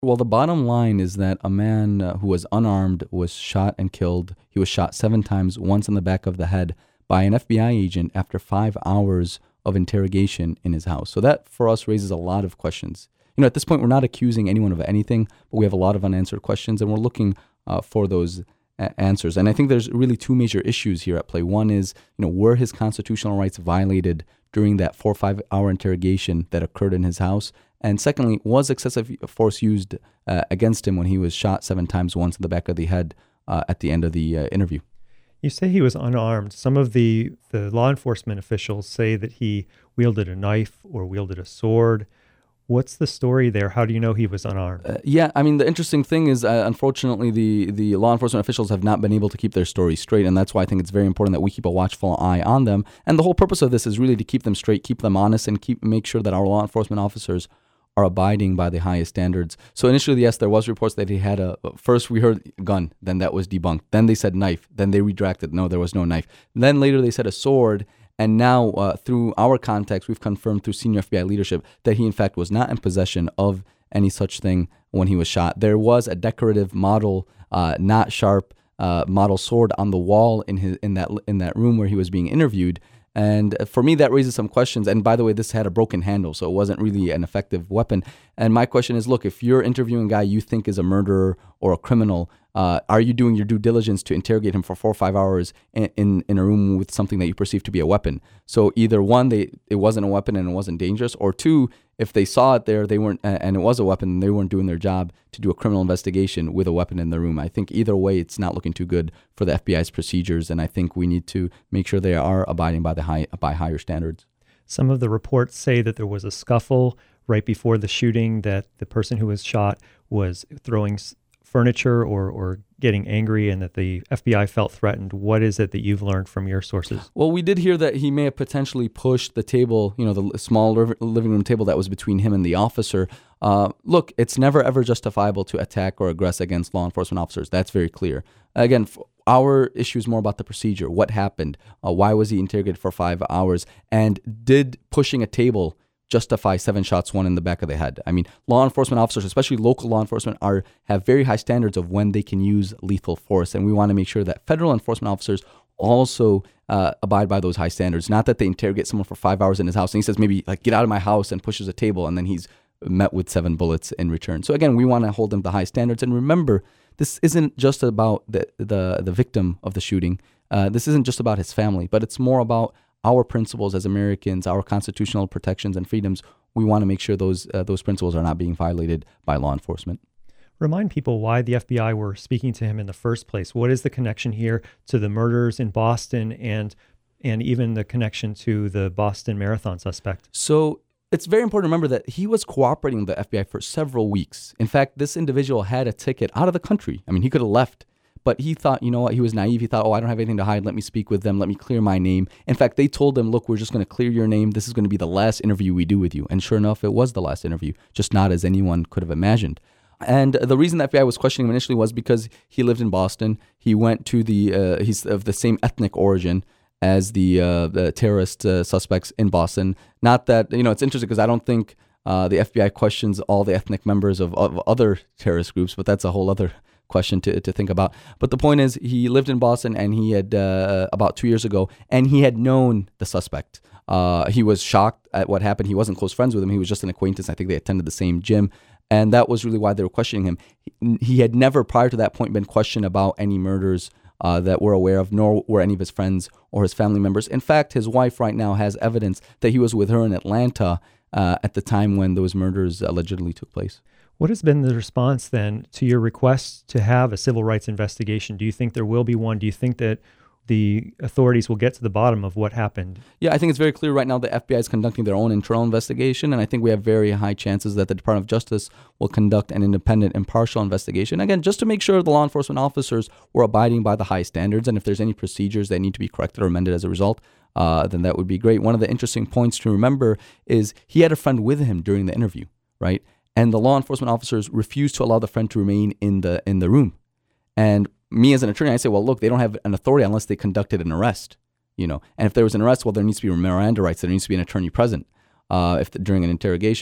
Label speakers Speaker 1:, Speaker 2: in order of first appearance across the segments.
Speaker 1: Well, the bottom line is that a man who was unarmed was shot and killed. He was shot 7 times, once in the back of the head, by an FBI agent after 5 hours of interrogation in his house. So that, for us, raises a lot of questions. At this point, we're not accusing anyone of anything, but we have a lot of unanswered questions, and we're looking for those answers. And I think there's really two major issues here at play. One is, were his constitutional rights violated during that 4 or 5 hour interrogation that occurred in his house? And secondly, was excessive force used against him when he was shot 7 times, once in the back of the head at the end of the interview?
Speaker 2: You say he was unarmed. Some of the law enforcement officials say that he wielded a knife or wielded a sword. What's the story there? How do you know he was unarmed?
Speaker 1: The interesting thing is, unfortunately, the law enforcement officials have not been able to keep their story straight, and that's why I think it's very important that we keep a watchful eye on them. And the whole purpose of this is really to keep them straight, keep them honest, and make sure that our law enforcement officers are abiding by the highest standards. So initially, yes, there was reports that he had first we heard gun, then that was debunked. Then they said knife, then they retracted, no, there was no knife. Then later they said a sword. And now, through our contacts, we've confirmed through senior FBI leadership that he, in fact, was not in possession of any such thing when he was shot. There was a decorative model, not sharp, model sword on the wall in that room where he was being interviewed. And for me, that raises some questions. And by the way, this had a broken handle, so it wasn't really an effective weapon. And my question is, look, if you're interviewing a guy you think is a murderer or a criminal, are you doing your due diligence to interrogate him for 4 or 5 hours in a room with something that you perceive to be a weapon? So either one, it wasn't a weapon and it wasn't dangerous, or two, if they saw it there, they weren't, and it was a weapon, and they weren't doing their job to do a criminal investigation with a weapon in the room. I think either way, it's not looking too good for the FBI's procedures, and I think we need to make sure they are abiding by by higher standards.
Speaker 2: Some of the reports say that there was a scuffle right before the shooting, that the person who was shot was throwing furniture or getting angry, and that the FBI felt threatened. What is it that you've learned from your sources?
Speaker 1: Well, we did hear that he may have potentially pushed the table, the small living room table that was between him and the officer. Look, it's never, ever justifiable to attack or aggress against law enforcement officers. That's very clear. Again, our issue is more about the procedure. What happened? Why was he interrogated for 5 hours? And did pushing a table justify 7 shots, 1 in the back of the head? I mean, law enforcement officers, especially local law enforcement, have very high standards of when they can use lethal force, and we want to make sure that federal enforcement officers also abide by those high standards. Not that they interrogate someone for 5 hours in his house and he says maybe get out of my house and pushes a table, and then he's met with 7 bullets in return. So again, we want to hold them to high standards. And remember, this isn't just about the victim of the shooting. This isn't just about his family, but it's more about our principles as Americans, our constitutional protections and freedoms. We want to make sure those principles are not being violated by law enforcement.
Speaker 2: Remind people why the FBI were speaking to him in the first place. What is the connection here to the murders in Boston and even the connection to the Boston Marathon suspect? So
Speaker 1: it's very important to remember that he was cooperating with the FBI for several weeks. In fact, this individual had a ticket out of the country. I mean, he could have left. But he thought, you know what, he was naive. He thought, I don't have anything to hide. Let me speak with them. Let me clear my name. In fact, they told him, look, we're just going to clear your name. This is going to be the last interview we do with you. And sure enough, it was the last interview, just not as anyone could have imagined. And the reason the FBI was questioning him initially was because he lived in Boston. He went to he's of the same ethnic origin as the terrorist suspects in Boston. Not that, it's interesting because I don't think the FBI questions all the ethnic members of other terrorist groups, but that's a whole other question to think about. But the point is, he lived in Boston, and he had about 2 years ago, and he had known the suspect. He was shocked at what happened. He wasn't close friends with him. He was just an acquaintance. I think they attended the same gym, and that was really why they were questioning him. He had never prior to that point been questioned about any murders that we're aware of, nor were any of his friends or his family members. In fact, his wife right now has evidence that he was with her in Atlanta at the time when those murders allegedly took place.
Speaker 2: What has been the response then to your request to have a civil rights investigation? Do you think there will be one? Do you think that the authorities will get to the bottom of what happened?
Speaker 1: Yeah, I think it's very clear right now the FBI is conducting their own internal investigation, and I think we have very high chances that the Department of Justice will conduct an independent, impartial investigation. Again, just to make sure the law enforcement officers were abiding by the high standards, and if there's any procedures that need to be corrected or amended as a result, then that would be great. One of the interesting points to remember is he had a friend with him during the interview, right? And the law enforcement officers refused to allow the friend to remain in the room. And me as an attorney, I say, well, look, they don't have an authority unless they conducted an arrest, And if there was an arrest, well, there needs to be Miranda rights. There needs to be an attorney present during an interrogation.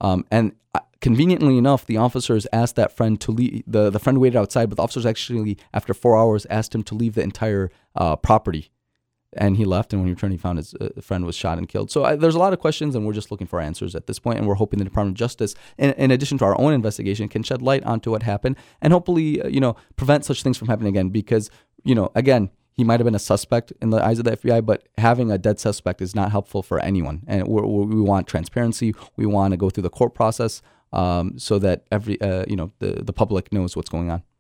Speaker 1: And conveniently enough, the officers asked that friend to leave. The friend waited outside, but the officers actually, after 4 hours, asked him to leave the entire property. And he left, and when he returned, he found his friend was shot and killed. So there's a lot of questions, and we're just looking for answers at this point, and we're hoping the Department of Justice, in addition to our own investigation, can shed light onto what happened and hopefully, prevent such things from happening again. Because, again, he might have been a suspect in the eyes of the FBI, but having a dead suspect is not helpful for anyone. And we want transparency. We want to go through the court process so that the public knows what's going on.